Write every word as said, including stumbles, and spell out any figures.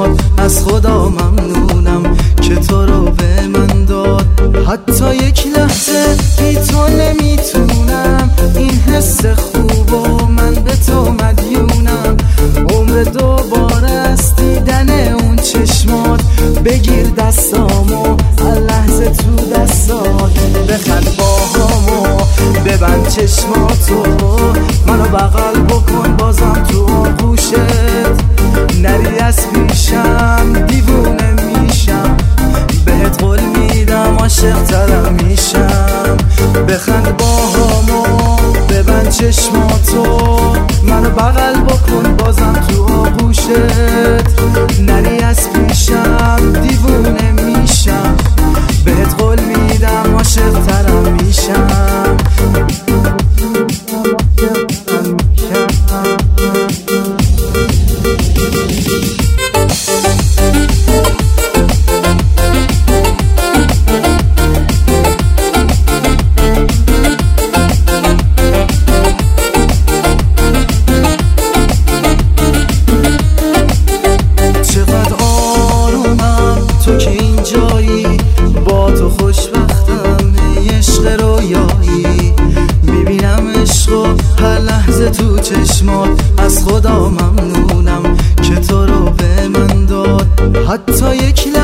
چشمات، از خدا ممنونم که تو رو به من داد. حتی یک لحظه بی تو نمیتونم، این حس خوب و من به تو مدیونم. عمر دوباره است دیدن اون چشمات، بگیر دستامو هر لحظه تو دستات، بخند باهامو ببند چشماتو، منو بغل بکن بازم تو آغوشت، نری از پیشم دیوونه میشم، بهت قول میدم عاشق ترم میشم. بخند باهامو ببند چشماتو، منو بغل بکن بازم تو آغوشت، نری از پیشم دیوونه میشم، بهت قول میدم عاشق ترم میشم. با تو خوشبختم ای عشق رویایی، میبینم عشق و هر لحظه تو چشمات، از خدا ممنونم که تو رو به من داد. حتی یک